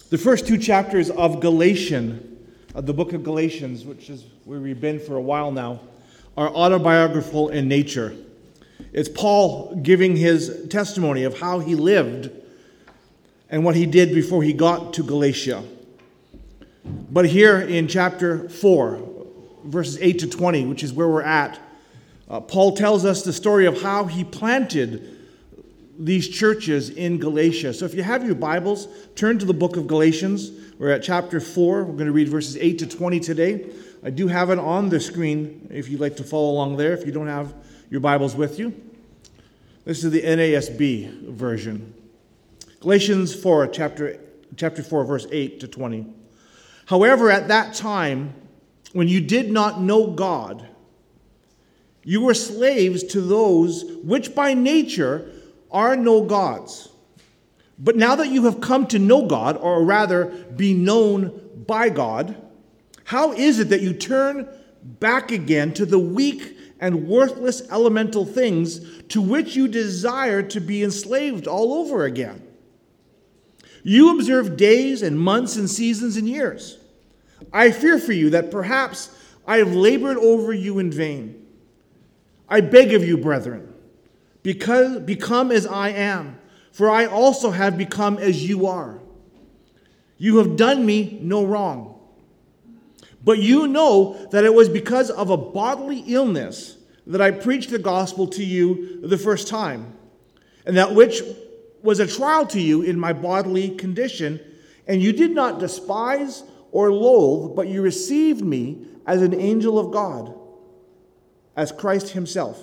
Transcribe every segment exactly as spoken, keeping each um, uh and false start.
The first two chapters of Galatians, of the book of Galatians, which is where we've been for a while now, are autobiographical in nature. It's Paul giving his testimony of how he lived and what he did before he got to Galatia. But here in chapter four, verses eight to twenty, which is where we're at, uh, Paul tells us the story of how he planted these churches in Galatia. So if you have your Bibles, turn to the book of Galatians. We're at chapter four. We're going to read verses eight to twenty today. I do have it on the screen if you'd like to follow along there, if you don't have your Bibles with you. This is the N A S B version. Galatians four, chapter, chapter four, verse eight to twenty. However, at that time, when you did not know God, you were slaves to those which by nature are no gods. But now that you have come to know God, or rather be known by God, how is it that you turn back again to the weak and worthless elemental things to which you desire to be enslaved all over again? You observe days and months and seasons and years. I fear for you that perhaps I have labored over you in vain. I beg of you, brethren, because become as I am, for I also have become as you are. You have done me no wrong. But you know that it was because of a bodily illness that I preached the gospel to you the first time, and that which was a trial to you in my bodily condition, and you did not despise or loathe, but you received me as an angel of God, as Christ himself.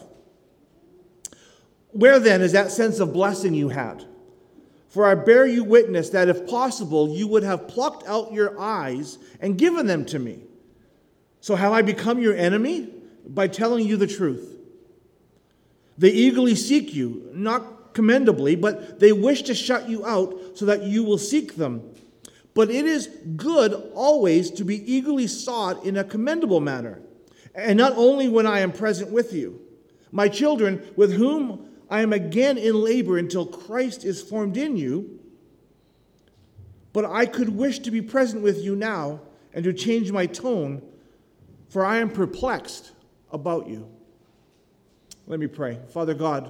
Where then is that sense of blessing you had? For I bear you witness that if possible, you would have plucked out your eyes and given them to me. So have I become your enemy? By telling you the truth. They eagerly seek you, not commendably, but they wish to shut you out so that you will seek them. But it is good always to be eagerly sought in a commendable manner, and not only when I am present with you. My children, with whom I am again in labor until Christ is formed in you, but I could wish to be present with you now and to change my tone, for I am perplexed about you. Let me pray. Father God,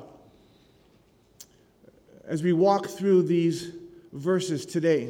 as we walk through these verses today,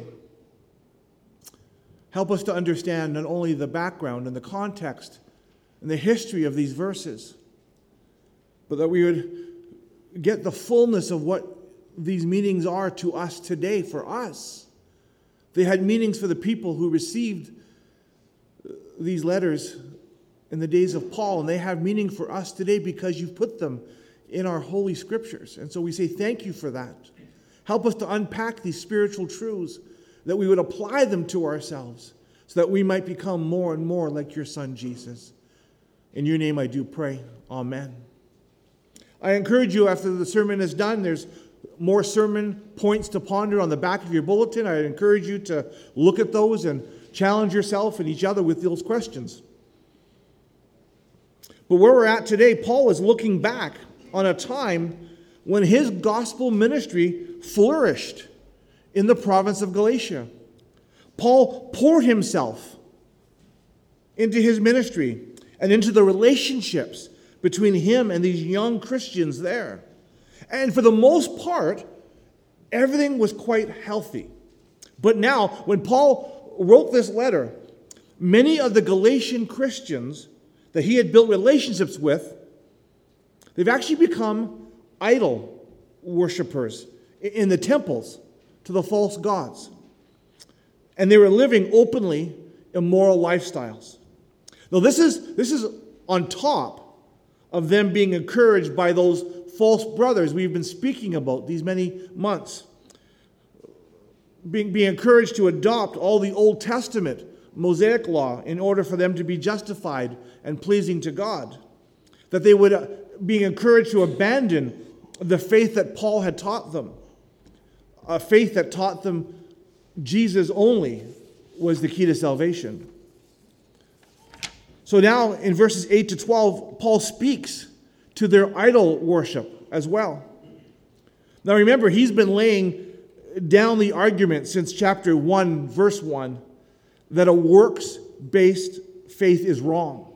help us to understand not only the background and the context and the history of these verses, but that we would get the fullness of what these meanings are to us today for us. They had meanings for the people who received these letters in the days of Paul, and they have meaning for us today because you've put them in our holy scriptures. And so we say thank you for that. Help us to unpack these spiritual truths, that we would apply them to ourselves so that we might become more and more like your Son, Jesus. In your name I do pray. Amen. I encourage you, after the sermon is done, there's more sermon points to ponder on the back of your bulletin. I encourage you to look at those and challenge yourself and each other with those questions. But where we're at today, Paul is looking back on a time when his gospel ministry flourished in the province of Galatia. Paul poured himself into his ministry and into the relationships between him and these young Christians there. And for the most part, everything was quite healthy. But now, when Paul wrote this letter, many of the Galatian Christians that he had built relationships with, they've actually become idol worshipers in the temples to the false gods. And they were living openly immoral lifestyles. Now, this is, this is on top of them being encouraged by those false brothers we've been speaking about these many months. Being, being encouraged to adopt all the Old Testament Mosaic law in order for them to be justified and pleasing to God. That they would uh, be encouraged to abandon the faith that Paul had taught them. A faith that taught them Jesus only was the key to salvation. So now in verses eight to twelve, Paul speaks to their idol worship as well. Now remember, he's been laying down the argument since chapter one, verse one, that a works-based faith is wrong.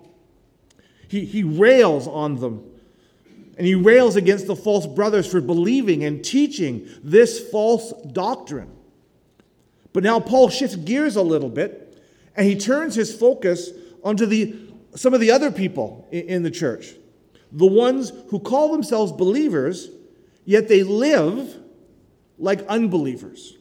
He, he rails on them, and he rails against the false brothers for believing and teaching this false doctrine. But now Paul shifts gears a little bit, and he turns his focus onto the, some of the other people in, in the church, the ones who call themselves believers, yet they live like unbelievers.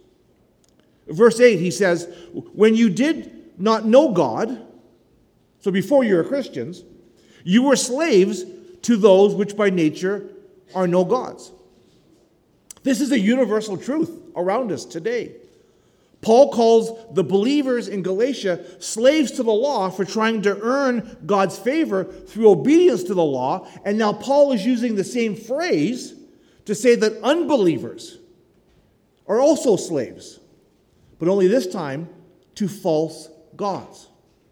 Verse eight, he says, when you did not know God, so before you were Christians, you were slaves to those which by nature are no gods. This is a universal truth around us today. Paul calls the believers in Galatia slaves to the law for trying to earn God's favor through obedience to the law, and now Paul is using the same phrase to say that unbelievers are also slaves, but only this time to false gods.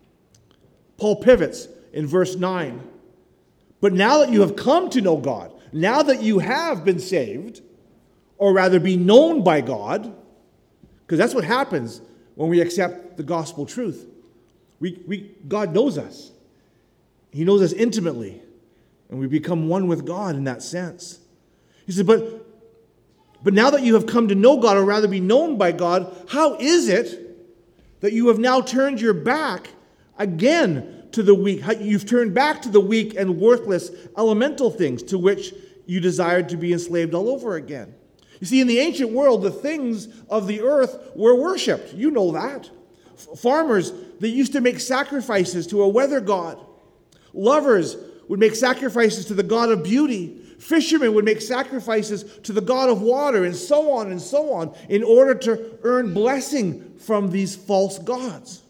Paul pivots in verse nine. But now that you have come to know God, now that you have been saved, or rather be known by God, because that's what happens when we accept the gospel truth. We, we, God knows us. He knows us intimately, and we become one with God in that sense. He said, but, but now that you have come to know God, or rather be known by God, how is it that you have now turned your back again to the weak? You've turned back to the weak and worthless elemental things to which you desired to be enslaved all over again. You see, in the ancient world, the things of the earth were worshipped. You know that. F- farmers, they used to make sacrifices to a weather god. Lovers would make sacrifices to the god of beauty. Fishermen would make sacrifices to the god of water, and so on and so on, in order to earn blessing from these false gods.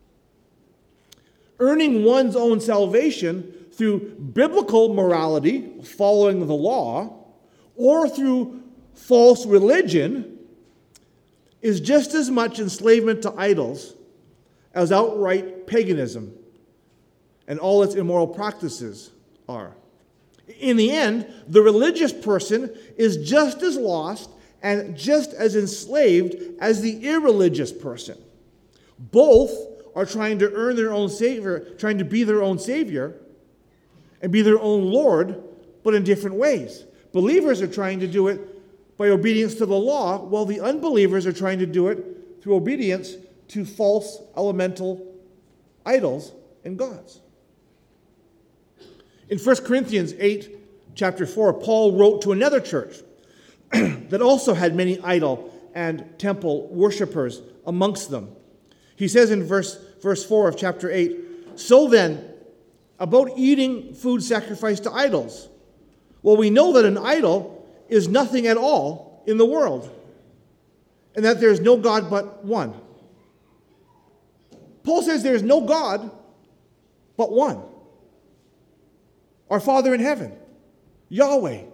Earning one's own salvation through biblical morality, following the law, or through false religion is just as much enslavement to idols as outright paganism and all its immoral practices are. In the end, the religious person is just as lost and just as enslaved as the irreligious person. Both are trying to earn their own savior, trying to be their own savior and be their own Lord, but in different ways. Believers are trying to do it by obedience to the law, while the unbelievers are trying to do it through obedience to false elemental idols and gods. In First Corinthians eight, chapter four, Paul wrote to another church that also had many idol and temple worshipers amongst them. He says in verse, verse four of chapter eight, so then, about eating food sacrificed to idols. Well, we know that an idol is nothing at all in the world, and that there is no God but one. Paul says there is no God but one. Our Father in heaven, Yahweh.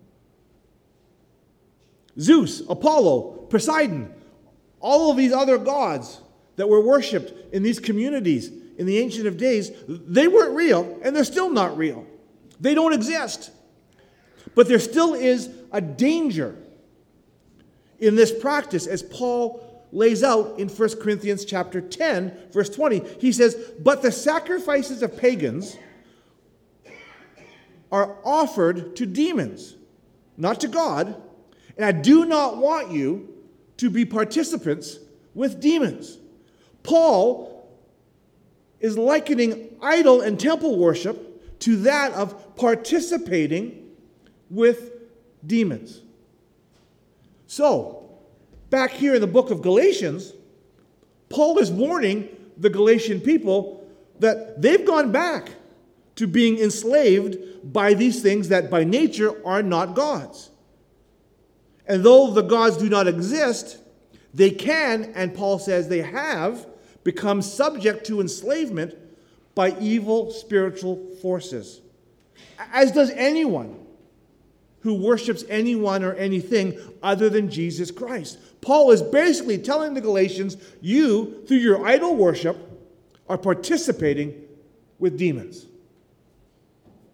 Zeus, Apollo, Poseidon, all of these other gods that were worshipped in these communities in the Ancient of Days, they weren't real, and they're still not real. They don't exist. But there still is a danger in this practice, as Paul lays out in First Corinthians chapter ten, verse twenty. He says, but the sacrifices of pagans are offered to demons, not to God, and I do not want you to be participants with demons. Paul is likening idol and temple worship to that of participating with demons. So, back here in the book of Galatians, Paul is warning the Galatian people that they've gone back to being enslaved by these things that by nature are not gods. And though the gods do not exist, they can, and Paul says they have, become subject to enslavement by evil spiritual forces. As does anyone who worships anyone or anything other than Jesus Christ. Paul is basically telling the Galatians, you, through your idol worship, are participating with demons.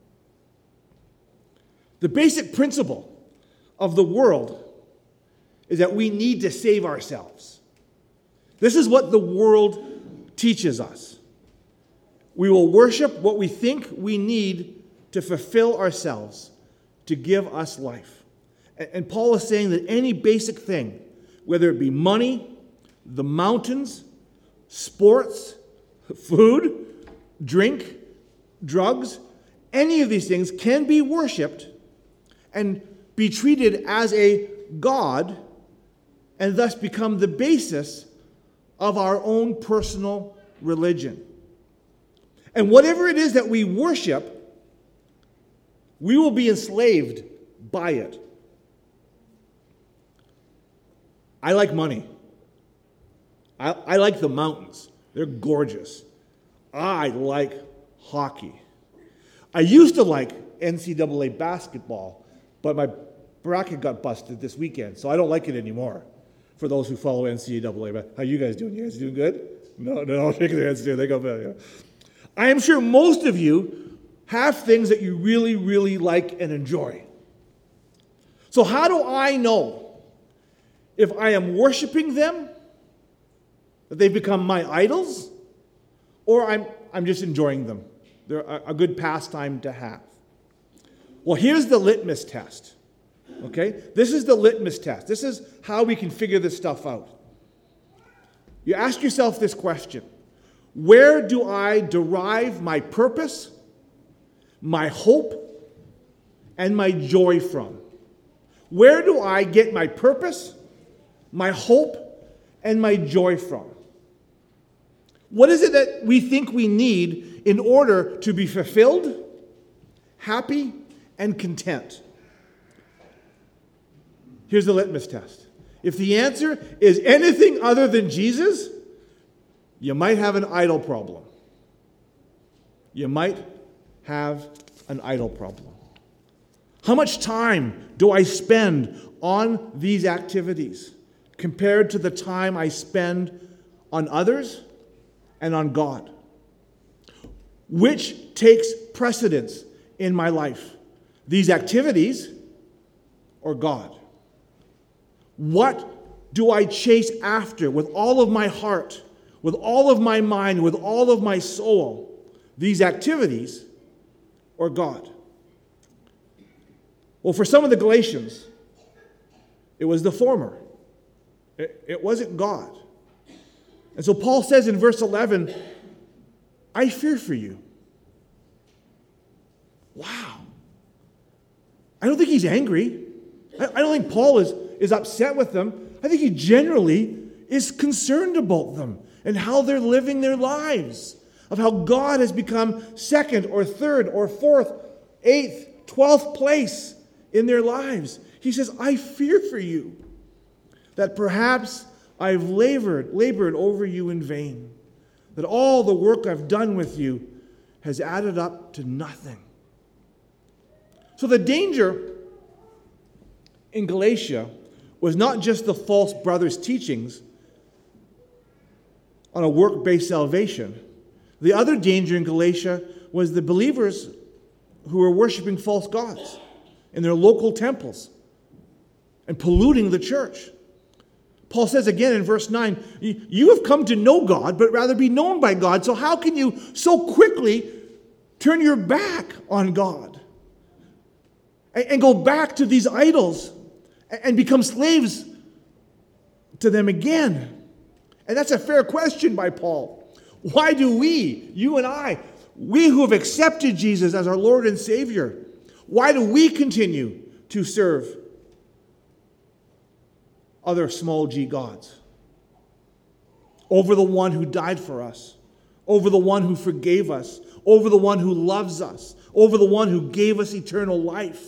The basic principle of the world is that we need to save ourselves. This is what the world teaches us. We will worship what we think we need to fulfill ourselves, to give us life. And Paul is saying that any basic thing, whether it be money, the mountains, sports, food, drink, drugs, any of these things can be worshipped and be treated as a god and thus become the basis of our own personal religion. And whatever it is that we worship, we will be enslaved by it. I like money. I, I like the mountains. They're gorgeous. I like hockey. I used to like N C double A basketball, but my bracket got busted this weekend, so I don't like it anymore. For those who follow N C double A, how you guys doing? You guys doing good? No, no, I'm shaking their heads too. They go, yeah. I am sure most of you have things that you really, really like and enjoy. So how do I know if I am worshiping them, that they've become my idols, or I'm, I'm just enjoying them? They're a, a good pastime to have. Well, here's the litmus test. Okay? This is the litmus test. This is how we can figure this stuff out. You ask yourself this question: where do I derive my purpose, my hope, and my joy from? Where do I get my purpose, my hope, and my joy from? What is it that we think we need in order to be fulfilled, happy, and content? Here's the litmus test. If the answer is anything other than Jesus, you might have an idol problem. You might have an idol problem. How much time do I spend on these activities compared to the time I spend on others and on God? Which takes precedence in my life? These activities or God? What do I chase after with all of my heart, with all of my mind, with all of my soul? These activities or God? Well, for some of the Galatians, it was the former. It, it wasn't God. And so Paul says in verse eleven, I fear for you. Wow. I don't think he's angry. I, I don't think Paul is, is upset with them. I think he generally is concerned about them and how they're living their lives, of how God has become second or third or fourth, eighth, twelfth place in their lives. He says, I fear for you that perhaps I've labored, labored over you in vain, that all the work I've done with you has added up to nothing. So the danger in Galatia was not just the false brothers' teachings on a work-based salvation. The other danger in Galatia was the believers who were worshiping false gods in their local temples and polluting the church. Paul says again in verse nine, you have come to know God, but rather be known by God. So how can you so quickly turn your back on God and go back to these idols and become slaves to them again? And that's a fair question by Paul. Why do we, you and I, we who have accepted Jesus as our Lord and Savior, why do we continue to serve other small g gods over the one who died for us, over the one who forgave us, over the one who loves us, over the one who gave us eternal life?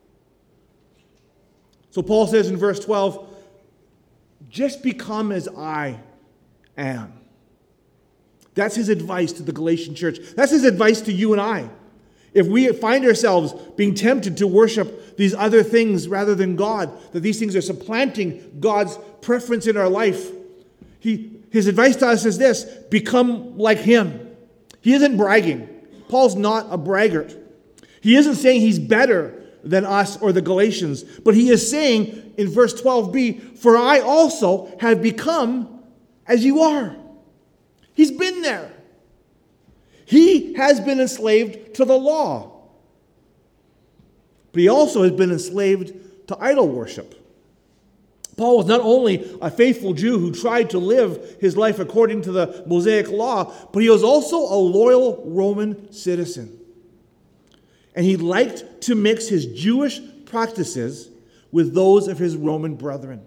So Paul says in verse twelve, just become as I am. That's his advice to the Galatian church. That's his advice to you and I. If we find ourselves being tempted to worship these other things rather than God, that these things are supplanting God's preference in our life, he, his advice to us is this: become like him. He isn't bragging. Paul's not a braggart. He isn't saying he's better than us or the Galatians. But he is saying in verse twelve b, for I also have become as you are. He's been there. He has been enslaved to the law. But he also has been enslaved to idol worship. Paul was not only a faithful Jew who tried to live his life according to the Mosaic law, but he was also a loyal Roman citizen. And he liked to mix his Jewish practices with those of his Roman brethren.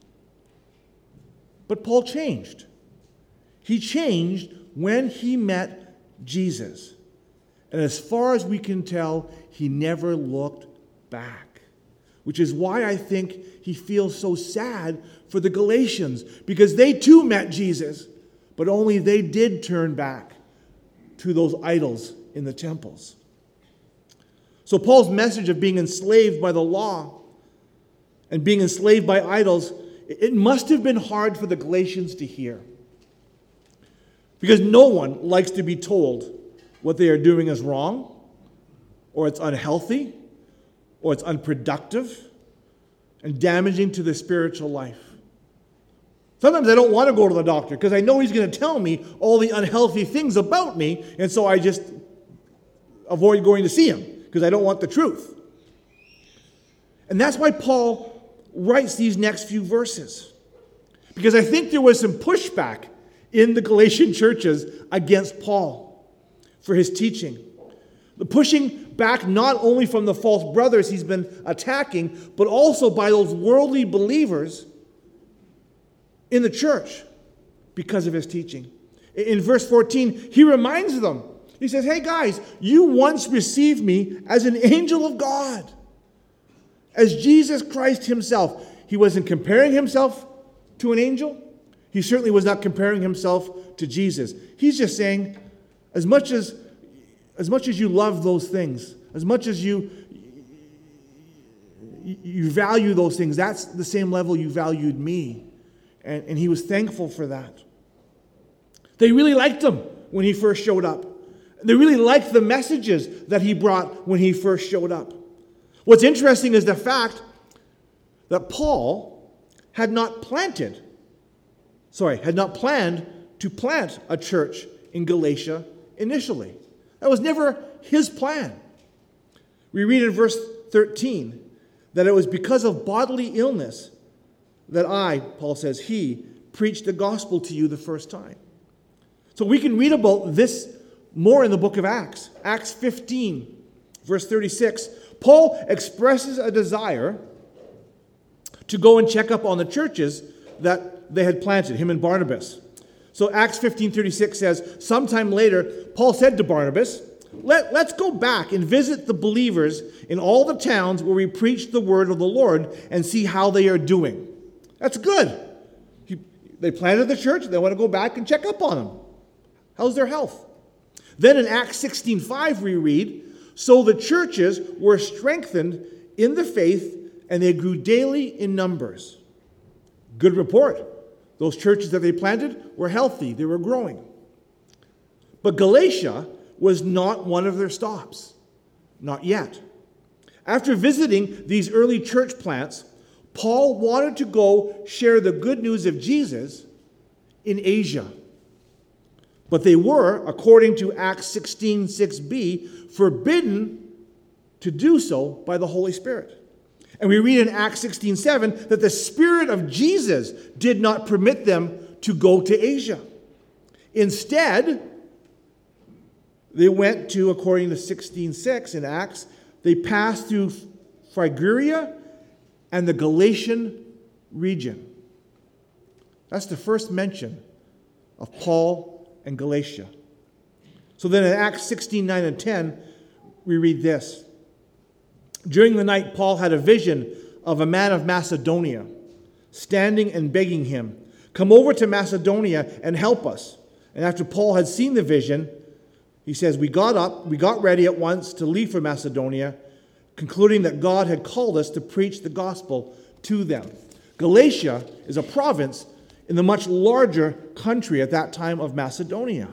But Paul changed. He changed when he met Jesus. And as far as we can tell, he never looked back. Which is why I think he feels so sad for the Galatians, because they too met Jesus, but only they did turn back to those idols in the temples. So Paul's message of being enslaved by the law and being enslaved by idols, it must have been hard for the Galatians to hear. Because no one likes to be told what they are doing is wrong, or it's unhealthy, or it's unproductive and damaging to the spiritual life. Sometimes I don't want to go to the doctor because I know he's going to tell me all the unhealthy things about me, and so I just avoid going to see him because I don't want the truth. And that's why Paul writes these next few verses. Because I think there was some pushback in the Galatian churches against Paul for his teaching. The pushing back not only from the false brothers he's been attacking, but also by those worldly believers in the church because of his teaching. In verse fourteen, he reminds them. He says, hey guys, you once received me as an angel of God, as Jesus Christ himself. He wasn't comparing himself to an angel. He certainly was not comparing himself to Jesus. He's just saying, as much as As much as you love those things, as much as you, you value those things, that's the same level you valued me. And, and he was thankful for that. They really liked him when he first showed up. They really liked the messages that he brought when he first showed up. What's interesting is the fact that Paul had not planted, sorry, had not planned to plant a church in Galatia initially. That was never his plan. We read in verse thirteen that it was because of bodily illness that I, Paul says, he preached the gospel to you the first time. So we can read about this more in the book of Acts. Acts fifteen, verse thirty-six. Paul expresses a desire to go and check up on the churches that they had planted, him and Barnabas. So Acts fifteen thirty-six says, sometime later, Paul said to Barnabas, Let, let's go back and visit the believers in all the towns where we preach the word of the Lord and see how they are doing. That's good. He, they planted the church. They want to go back and check up on them. How's their health? Then in Acts sixteen five we read, so the churches were strengthened in the faith and they grew daily in numbers. Good report. Those churches that they planted were healthy. They were growing. But Galatia was not one of their stops. Not yet. After visiting these early church plants, Paul wanted to go share the good news of Jesus in Asia. But they were, according to Acts sixteen six b, forbidden to do so by the Holy Spirit. And we read in Acts sixteen seven that the Spirit of Jesus did not permit them to go to Asia. Instead, they went to, according to sixteen six in Acts, they passed through Phrygia and the Galatian region. That's the first mention of Paul and Galatia. So then in Acts sixteen nine and ten, we read this. During the night, Paul had a vision of a man of Macedonia, standing and begging him, come over to Macedonia and help us. And after Paul had seen the vision, he says, we got up, we got ready at once to leave for Macedonia, concluding that God had called us to preach the gospel to them. Galatia is a province in the much larger country at that time of Macedonia.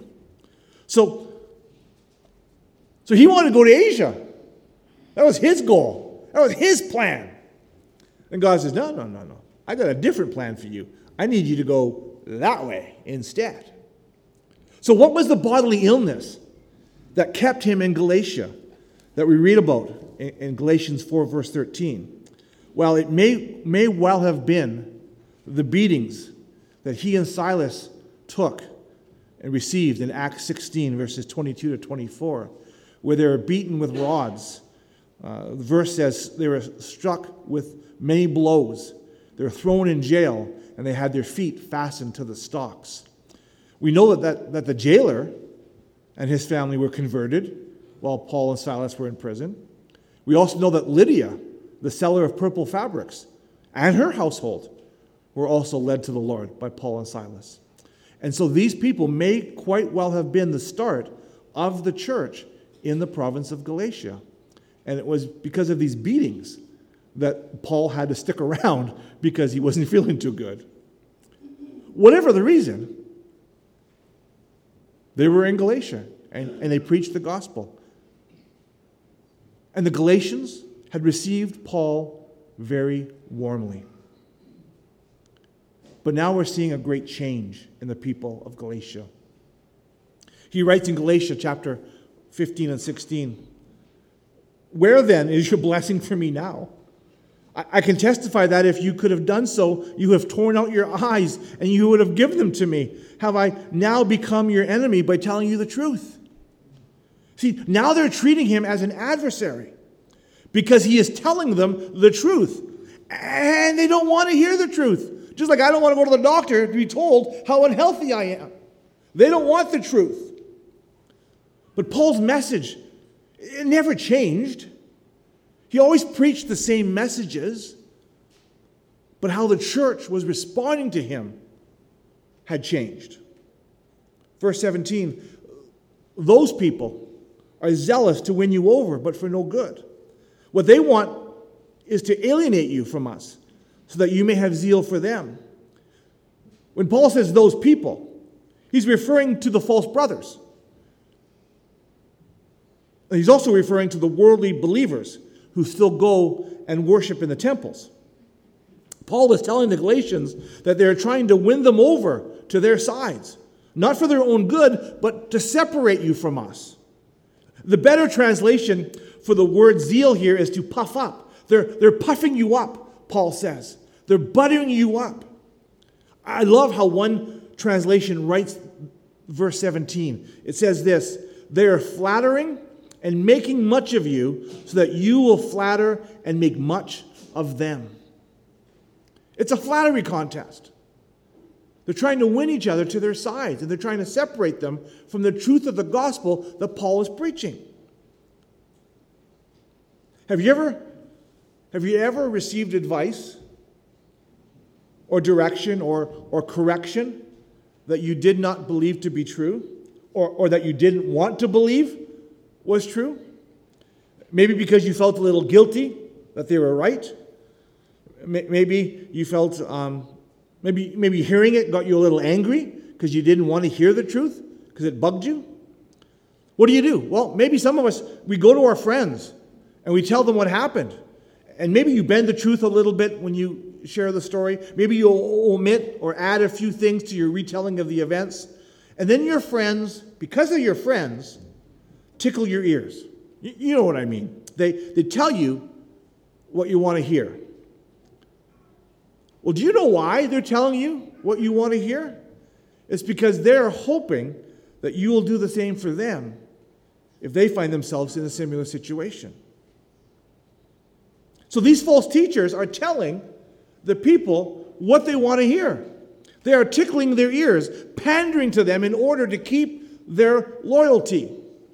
So, so he wanted to go to Asia. That was his goal. That was his plan. And God says, no, no, no, no. I got a different plan for you. I need you to go that way instead. So what was the bodily illness that kept him in Galatia that we read about in, in Galatians four, verse thirteen? Well, it may, may well have been the beatings that he and Silas took and received in Acts sixteen, verses twenty-two to twenty-four, where they were beaten with rods. Uh, the verse says they were struck with many blows. They were thrown in jail, and they had their feet fastened to the stocks. We know that, that, that the jailer and his family were converted while Paul and Silas were in prison. We also know that Lydia, the seller of purple fabrics, and her household were also led to the Lord by Paul and Silas. And so these people may quite well have been the start of the church in the province of Galatia. And it was because of these beatings that Paul had to stick around because he wasn't feeling too good. Whatever the reason, they were in Galatia and, and they preached the gospel. And the Galatians had received Paul very warmly. But now we're seeing a great change in the people of Galatia. He writes in Galatia chapter fifteen and sixteen, "Where then is your blessing for me now? I, I can testify that if you could have done so, you have torn out your eyes and you would have given them to me. Have I now become your enemy by telling you the truth?" See, now they're treating him as an adversary because he is telling them the truth. And they don't want to hear the truth. Just like I don't want to go to the doctor to be told how unhealthy I am. They don't want the truth. But Paul's message, it never changed. He always preached the same messages. But how the church was responding to him had changed. Verse seventeen, "Those people are zealous to win you over, but for no good. What they want is to alienate you from us, so that you may have zeal for them." When Paul says those people, he's referring to the false brothers. He's also referring to the worldly believers who still go and worship in the temples. Paul is telling the Galatians that they're trying to win them over to their sides, not for their own good, but to separate you from us. The better translation for the word zeal here is to puff up. They're, they're puffing you up, Paul says. They're buttering you up. I love how one translation writes verse seventeen. It says this, "They are flattering and making much of you so that you will flatter and make much of them." It's a flattery contest. They're trying to win each other to their sides, and they're trying to separate them from the truth of the gospel that Paul is preaching. Have you ever, have you ever received advice or direction or, or correction that you did not believe to be true, or, or that you didn't want to believe was true? Maybe because you felt a little guilty that they were right. Maybe you felt, um, maybe, maybe hearing it got you a little angry because you didn't want to hear the truth because it bugged you. What do you do? Well, maybe some of us, we go to our friends and we tell them what happened. And maybe you bend the truth a little bit when you share the story. Maybe you'll omit or add a few things to your retelling of the events. And then your friends, because of your friends, tickle your ears. You know what I mean. They, they tell you what you want to hear. Well, do you know why they're telling you what you want to hear? It's because they're hoping that you will do the same for them if they find themselves in a similar situation. So these false teachers are telling the people what they want to hear. They are tickling their ears, pandering to them in order to keep their loyalty.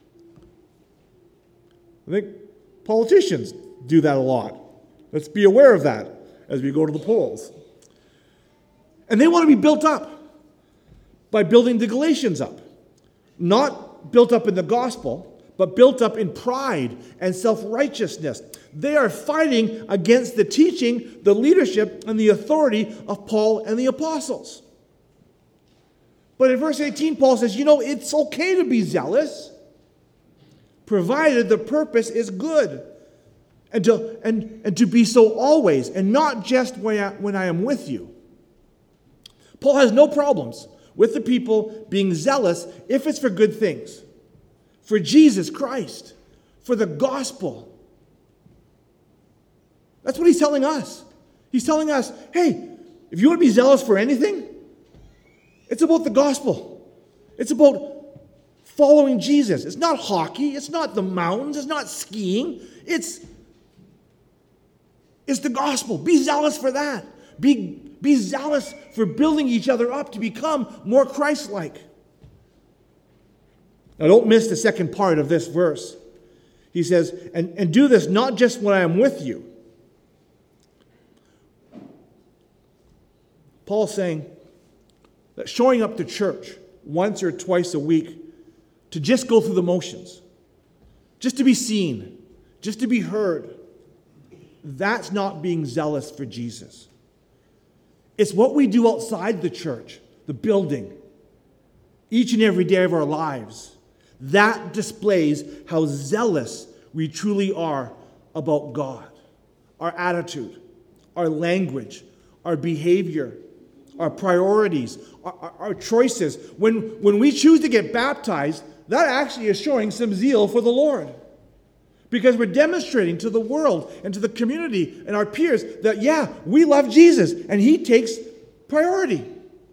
I think politicians do that a lot. Let's be aware of that as we go to the polls. And they want to be built up by building the Galatians up. Not built up in the gospel, but built up in pride and self-righteousness. They are fighting against the teaching, the leadership, and the authority of Paul and the apostles. But in verse eighteen, Paul says, you know, it's okay to be zealous, provided the purpose is good. And to, and, and to be so always, and not just when I, when I am with you. Paul has no problems with the people being zealous if it's for good things, for Jesus Christ, for the gospel. That's what he's telling us. He's telling us, hey, if you want to be zealous for anything, it's about the gospel. It's about following Jesus. It's not hockey. It's not the mountains. It's not skiing. It's, it's the gospel. Be zealous for that. Be Be zealous for building each other up to become more Christ-like. Now, don't miss the second part of this verse. He says, and, and do this not just when I am with you. Paul's saying that showing up to church once or twice a week to just go through the motions, just to be seen, just to be heard, that's not being zealous for Jesus. It's what we do outside the church, the building, each and every day of our lives. That displays how zealous we truly are about God. Our attitude, our language, our behavior, our priorities, our, our, our choices. When, when we choose to get baptized, that actually is showing some zeal for the Lord. Because we're demonstrating to the world and to the community and our peers that, yeah, we love Jesus and he takes priority.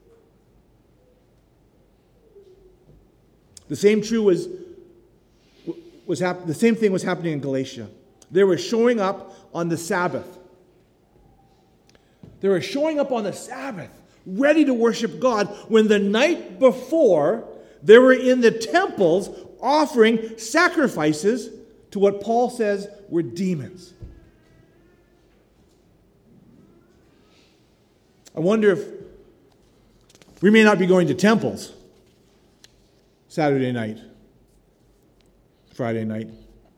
The same true was, was hap- the same thing was happening in Galatia. They were showing up on the Sabbath. They were showing up on the Sabbath, ready to worship God, when the night before they were in the temples offering sacrifices to what Paul says were demons. I wonder if we may not be going to temples Saturday night, Friday night.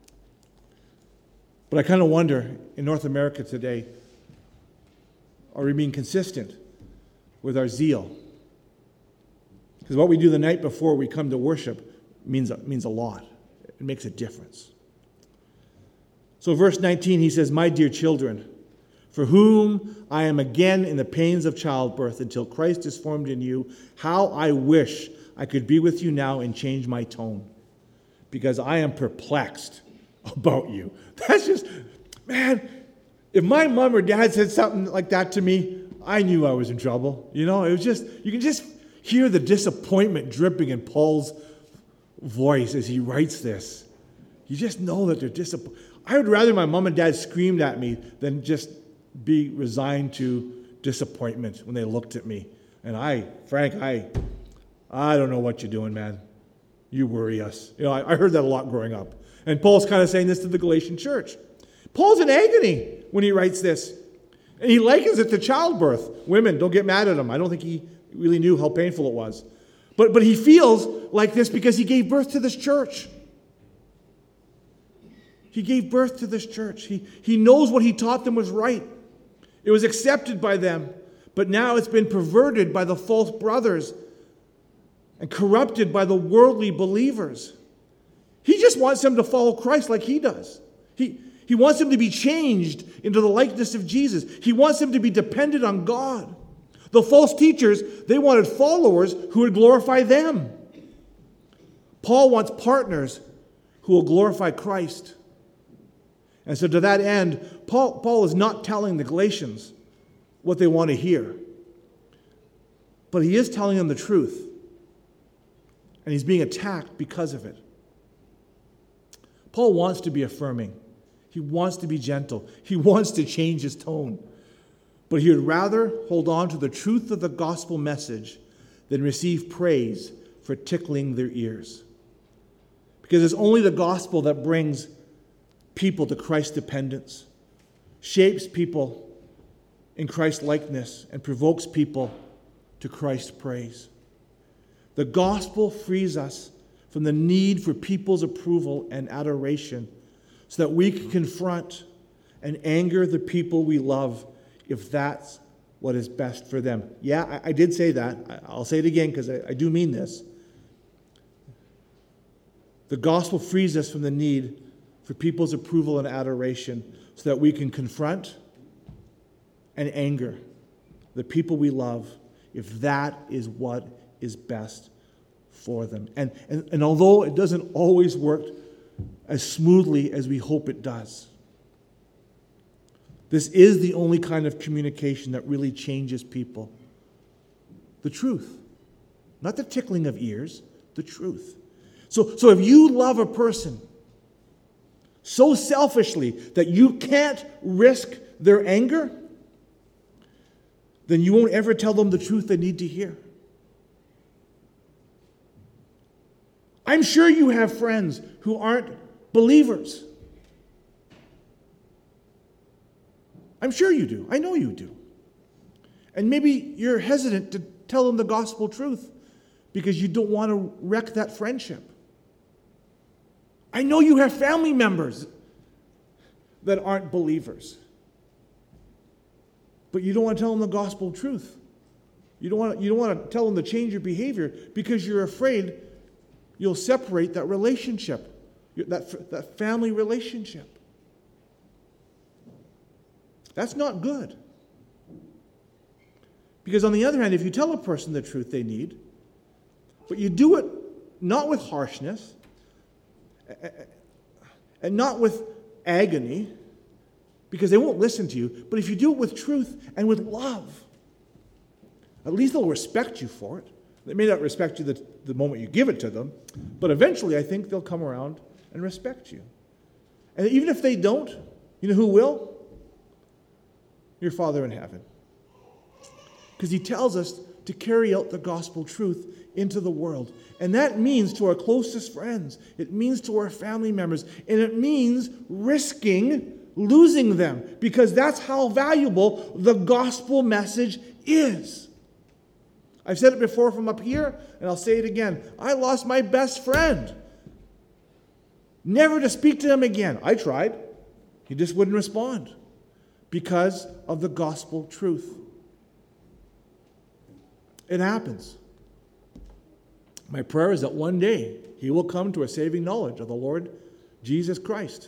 But I kind of wonder, in North America today, are we being consistent with our zeal? Because what we do the night before we come to worship means, means a lot. It makes a difference. So verse nineteen, he says, my dear children, for whom I am again in the pains of childbirth until Christ is formed in you, how I wish I could be with you now and change my tone, because I am perplexed about you. That's just, man, if my mom or dad said something like that to me, I knew I was in trouble. You know, it was just, you can just hear the disappointment dripping in Paul's voice as he writes this. You just know that they're disappointed. I would rather my mom and dad screamed at me than just be resigned to disappointment when they looked at me. And I, Frank, I, I don't know what you're doing, man. You worry us. You know, I, I heard that a lot growing up. And Paul's kind of saying this to the Galatian church. Paul's in agony when he writes this. And he likens it to childbirth. Women, don't get mad at him. I don't think he really knew how painful it was. But, but he feels like this because he gave birth to this church. He gave birth to this church. He, he knows what he taught them was right. It was accepted by them. But now it's been perverted by the false brothers and corrupted by the worldly believers. He just wants them to follow Christ like he does. He, he wants them to be changed into the likeness of Jesus. He wants them to be dependent on God. The false teachers, they wanted followers who would glorify them. Paul wants partners who will glorify Christ. And so to that end, Paul, Paul is not telling the Galatians what they want to hear. But he is telling them the truth. And he's being attacked because of it. Paul wants to be affirming. He wants to be gentle. He wants to change his tone. But he would rather hold on to the truth of the gospel message than receive praise for tickling their ears. Because it's only the gospel that brings people to Christ's dependence, shapes people in Christ's likeness, and provokes people to Christ's praise. The gospel frees us from the need for people's approval and adoration so that we can confront and anger the people we love if that's what is best for them. Yeah, I, I did say that. I'll say it again because I, I do mean this. The gospel frees us from the need for people's approval and adoration so that we can confront and anger the people we love if that is what is best for them. And, and, and although it doesn't always work as smoothly as we hope it does, this is the only kind of communication that really changes people. The truth. Not the tickling of ears, the truth. So, so if you love a person so selfishly that you can't risk their anger, then you won't ever tell them the truth they need to hear. I'm sure you have friends who aren't believers. I'm sure you do. I know you do. And maybe you're hesitant to tell them the gospel truth because you don't want to wreck that friendship. I know you have family members that aren't believers. But you don't want to tell them the gospel truth. You don't want to, you don't want to tell them to change your behavior because you're afraid you'll separate that relationship, that, that family relationship. That's not good. Because on the other hand, if you tell a person the truth they need, but you do it not with harshness and not with agony, because they won't listen to you, but if you do it with truth and with love, at least they'll respect you for it. They may not respect you the, the moment you give it to them, but eventually I think they'll come around and respect you. And even if they don't, you know who will? Your Father in heaven. Because he tells us to carry out the gospel truth into the world. And that means to our closest friends. It means to our family members. And it means risking losing them. Because that's how valuable the gospel message is. I've said it before from up here, and I'll say it again. I lost my best friend. Never to speak to him again. I tried. He just wouldn't respond. Because of the gospel truth. It happens. My prayer is that one day he will come to a saving knowledge of the Lord Jesus Christ.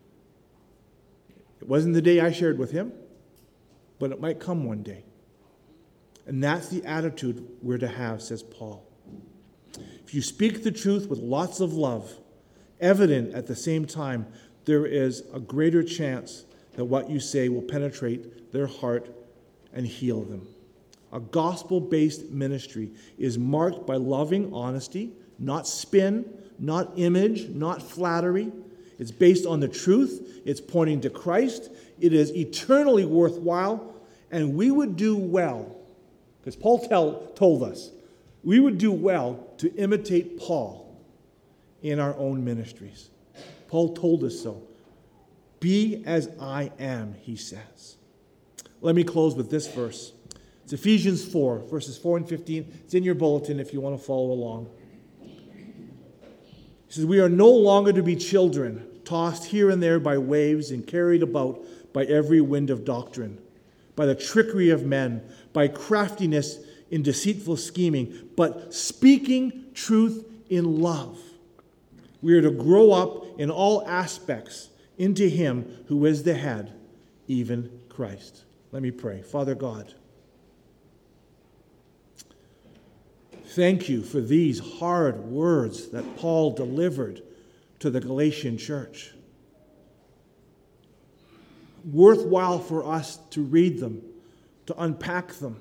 It wasn't the day I shared with him, but it might come one day. And that's the attitude we're to have, says Paul. If you speak the truth with lots of love, evident at the same time, there is a greater chance that what you say will penetrate their heart and heal them. A gospel-based ministry is marked by loving honesty, not spin, not image, not flattery. It's based on the truth. It's pointing to Christ. It is eternally worthwhile, and we would do well, because Paul tell, told us, we would do well to imitate Paul in our own ministries. Paul told us so. Be as I am, he says. Let me close with this verse. It's Ephesians four, verses four and fifteen. It's in your bulletin if you want to follow along. He says, we are no longer to be children, tossed here and there by waves and carried about by every wind of doctrine, by the trickery of men, by craftiness in deceitful scheming, but speaking truth in love. We are to grow up in all aspects into him who is the head, even Christ. Let me pray. Father God, thank you for these hard words that Paul delivered to the Galatian church. Worthwhile for us to read them, to unpack them.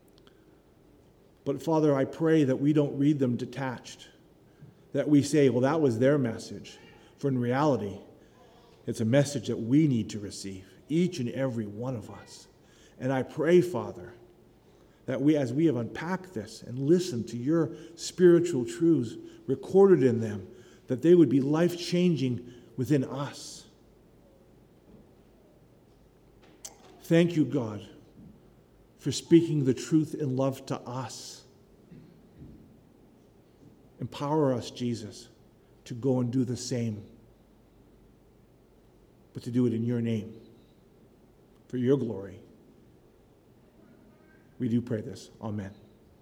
But Father, I pray that we don't read them detached. That we say, well, that was their message. For in reality, it's a message that we need to receive, each and every one of us. And I pray, Father, that we, as we have unpacked this and listened to your spiritual truths recorded in them, that they would be life-changing within us. Thank you, God, for speaking the truth in love to us. Empower us, Jesus, to go and do the same, but to do it in your name, for your glory. We do pray this. Amen.